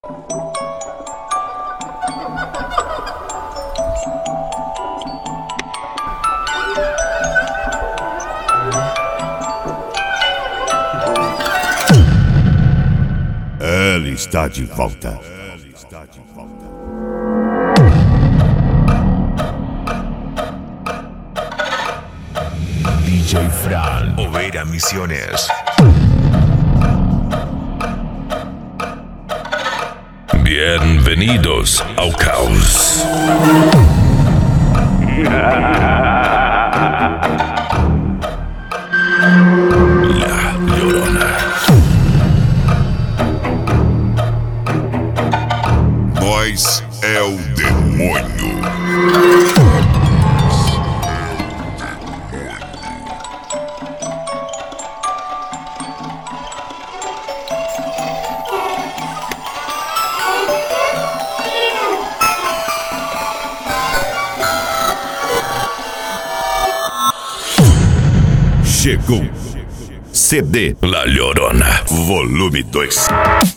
Ela está de volta. DJ Fran, Oveira Misiones. Bienvenidos ao caos. La Llorona. Nós é o demônio. Chegou CD La Llorona, Volume 2.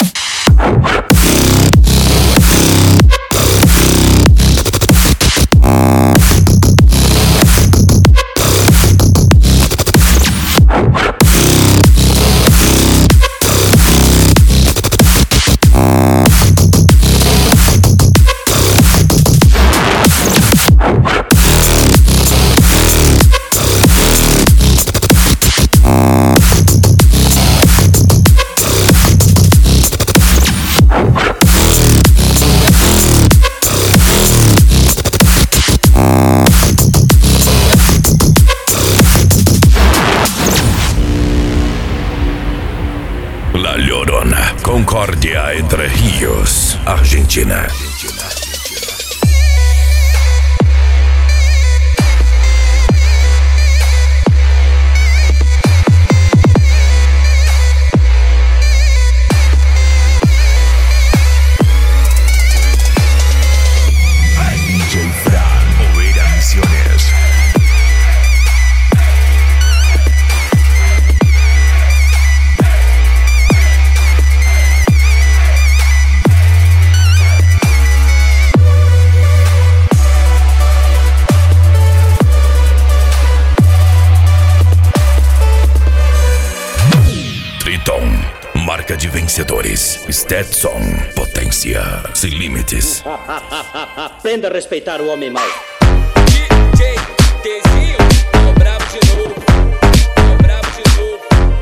La Llorona, Concórdia, Entre Rios, Argentina. DJ Fran, Oveira Misiones. Triton, marca de vencedores. Stetson, potência sem limites. Aprenda a respeitar o homem mau. DJ Tezinho, tô bravo de novo. Tô bravo de novo.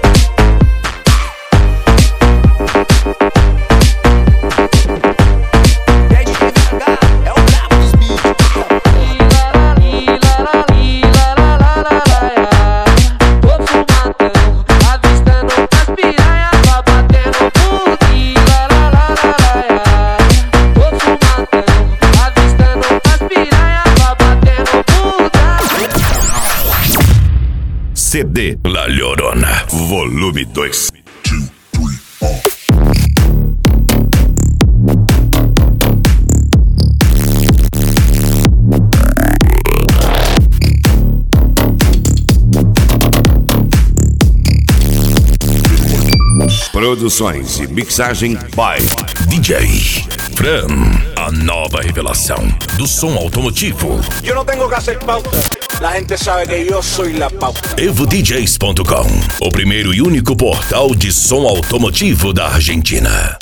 É o brabo dos bichos. Tô fumadão, avistando as piranhas, vai batendo boogie. Tô fumadão, avistando as piranhas, vai batendo boogie. CD La Llorona, Volume 2. Produções e mixagem by DJ Fran, a nova revelação do som automotivo. Yo no tengo que hacer pauta. La gente sabe que yo soy la pauta. EvoDJs.com, o primeiro e único portal de som automotivo da Argentina.